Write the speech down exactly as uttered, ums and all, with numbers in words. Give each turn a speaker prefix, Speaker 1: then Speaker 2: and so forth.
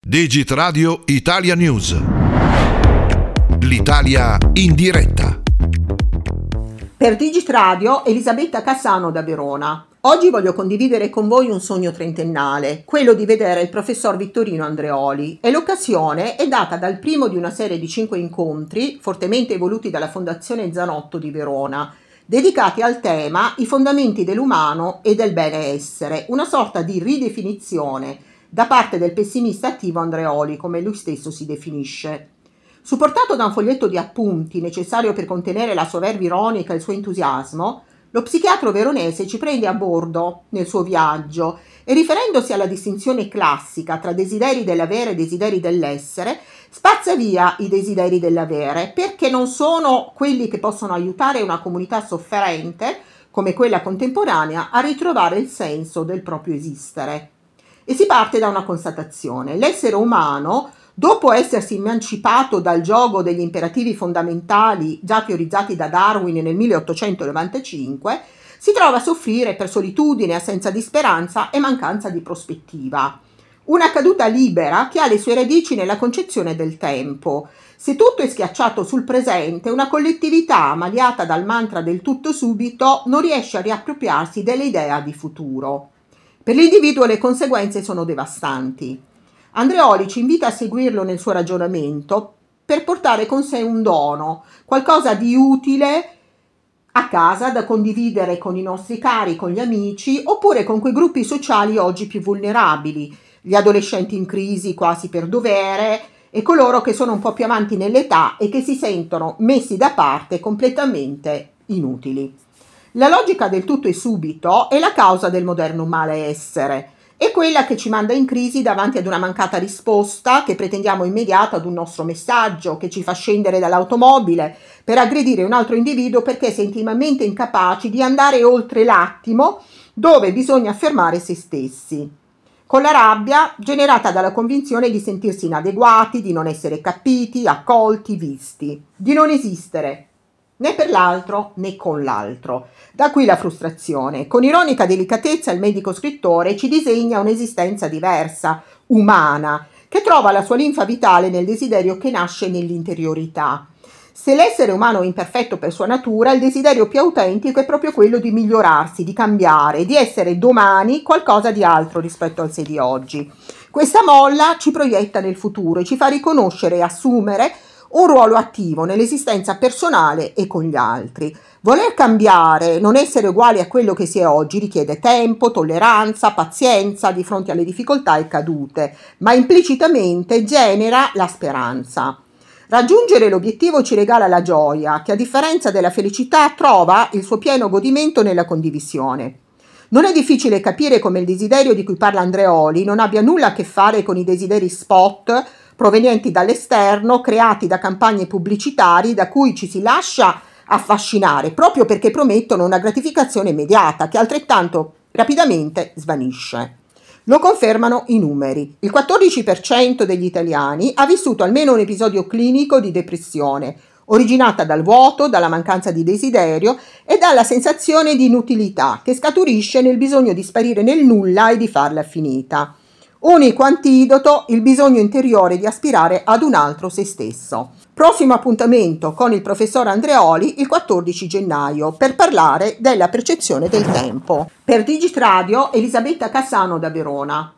Speaker 1: Digit Radio Italia News. L'Italia in diretta.
Speaker 2: Per Digit Radio, Elisabetta Cassano da Verona. Oggi voglio condividere con voi un sogno trentennale, quello di vedere il professor Vittorino Andreoli, e l'occasione è data dal primo di una serie di cinque incontri fortemente voluti dalla Fondazione Zanotto di Verona, dedicati al tema I fondamenti dell'umano e del benessere, una sorta di ridefinizione da parte del pessimista attivo Andreoli, come lui stesso si definisce. Supportato da un foglietto di appunti necessario per contenere la sua verve ironica e il suo entusiasmo, lo psichiatra veronese ci prende a bordo nel suo viaggio e, riferendosi alla distinzione classica tra desideri dell'avere e desideri dell'essere, spazza via i desideri dell'avere perché non sono quelli che possono aiutare una comunità sofferente, come quella contemporanea, a ritrovare il senso del proprio esistere. E si parte da una constatazione: l'essere umano, dopo essersi emancipato dal giogo degli imperativi fondamentali già teorizzati da Darwin nel milleottocentonovantacinque, si trova a soffrire per solitudine, assenza di speranza e mancanza di prospettiva. Una caduta libera che ha le sue radici nella concezione del tempo. Se tutto è schiacciato sul presente, una collettività ammaliata dal mantra del tutto subito non riesce a riappropriarsi dell'idea di futuro. Per l'individuo le conseguenze sono devastanti. Andreoli ci invita a seguirlo nel suo ragionamento per portare con sé un dono, qualcosa di utile a casa da condividere con i nostri cari, con gli amici, oppure con quei gruppi sociali oggi più vulnerabili, gli adolescenti in crisi quasi per dovere e coloro che sono un po' più avanti nell'età e che si sentono messi da parte, completamente inutili. La logica del tutto e subito è la causa del moderno malessere. È quella che ci manda in crisi davanti ad una mancata risposta che pretendiamo immediata ad un nostro messaggio, che ci fa scendere dall'automobile per aggredire un altro individuo perché sentimamente incapaci di andare oltre l'attimo dove bisogna affermare se stessi, con la rabbia generata dalla convinzione di sentirsi inadeguati, di non essere capiti, accolti, visti, di non esistere né per l'altro né con l'altro. Da qui la frustrazione. Con ironica delicatezza il medico scrittore ci disegna un'esistenza diversa, umana, che trova la sua linfa vitale nel desiderio che nasce nell'interiorità. Se l'essere umano è imperfetto per sua natura, il desiderio più autentico è proprio quello di migliorarsi, di cambiare, di essere domani qualcosa di altro rispetto al sé di oggi. Questa molla ci proietta nel futuro e ci fa riconoscere e assumere un ruolo attivo nell'esistenza personale e con gli altri. Voler cambiare, non essere uguali a quello che si è oggi, richiede tempo, tolleranza, pazienza di fronte alle difficoltà e cadute, ma implicitamente genera la speranza. Raggiungere l'obiettivo ci regala la gioia, che a differenza della felicità trova il suo pieno godimento nella condivisione. Non è difficile capire come il desiderio di cui parla Andreoli non abbia nulla a che fare con i desideri spot provenienti dall'esterno, creati da campagne pubblicitarie da cui ci si lascia affascinare proprio perché promettono una gratificazione immediata che altrettanto rapidamente svanisce. Lo confermano i numeri. Il quattordici per cento degli italiani ha vissuto almeno un episodio clinico di depressione, originata dal vuoto, dalla mancanza di desiderio e dalla sensazione di inutilità che scaturisce nel bisogno di sparire nel nulla e di farla finita. Unico antidoto, il bisogno interiore di aspirare ad un altro se stesso. Prossimo appuntamento con il professor Andreoli il quattordici gennaio per parlare della percezione del tempo. Per Digit Radio, Elisabetta Cassano da Verona.